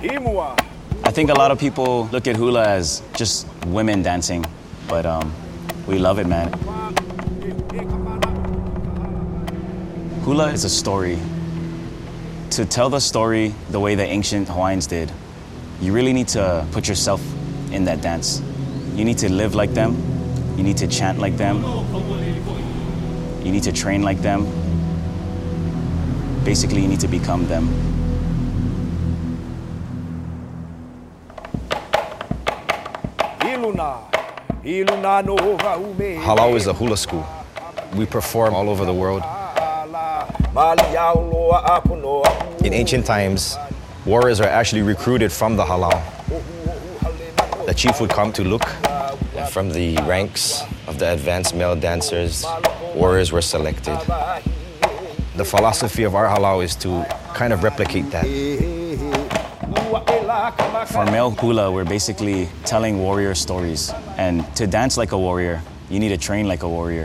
I think a lot of people look at hula as just women dancing, but we love it, man. Hula is a story. To tell the story the way the ancient Hawaiians did, you really need to put yourself in that dance. You need to live like them. You need to chant like them. You need to train like them. Basically, you need to become them. Halau is a hula school. We perform all over the world. In ancient times, warriors are actually recruited from the halau. The chief would come to look, and from the ranks of the advanced male dancers, warriors were selected. The philosophy of our halau is to kind of replicate that. For male hula, we're basically telling warrior stories. And to dance like a warrior, you need to train like a warrior.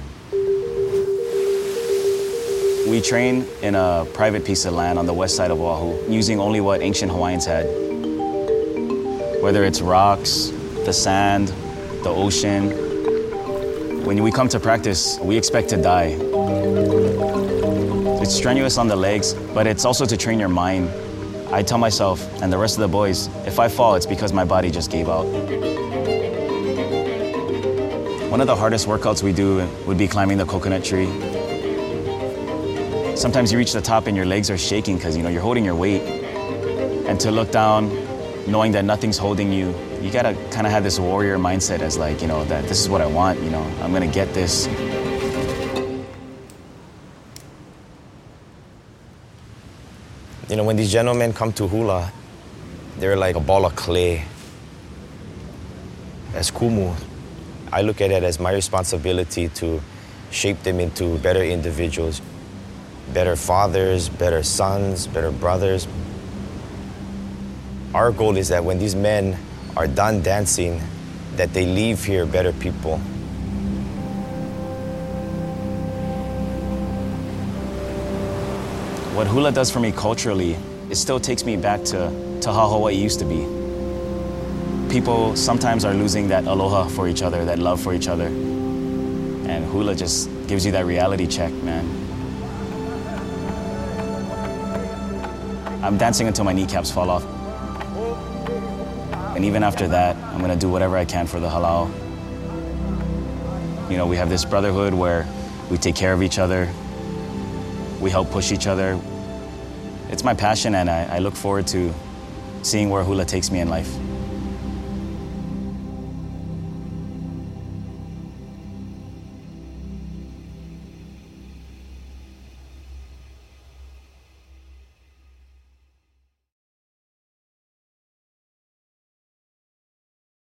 We train in a private piece of land on the west side of Oahu, using only what ancient Hawaiians had. Whether it's rocks, the sand, the ocean. When we come to practice, we expect to die. It's strenuous on the legs, but it's also to train your mind. I tell myself, and the rest of the boys, if I fall, it's because my body just gave out. One of the hardest workouts we do would be climbing the coconut tree. Sometimes you reach the top and your legs are shaking because you're holding your weight. And to look down, knowing that nothing's holding you, you gotta kind of have this warrior mindset as that this is what I want, I'm gonna get this. When these gentlemen come to hula, they're like a ball of clay. As kumu, I look at it as my responsibility to shape them into better individuals, better fathers, better sons, better brothers. Our goal is that when these men are done dancing, that they leave here better people. What hula does for me culturally, it still takes me back to how Hawaii used to be. People sometimes are losing that aloha for each other, that love for each other. And hula just gives you that reality check, man. I'm dancing until my kneecaps fall off. And even after that, I'm gonna do whatever I can for the halau. We have this brotherhood where we take care of each other. We help push each other. It's my passion, and I look forward to seeing where hula takes me in life.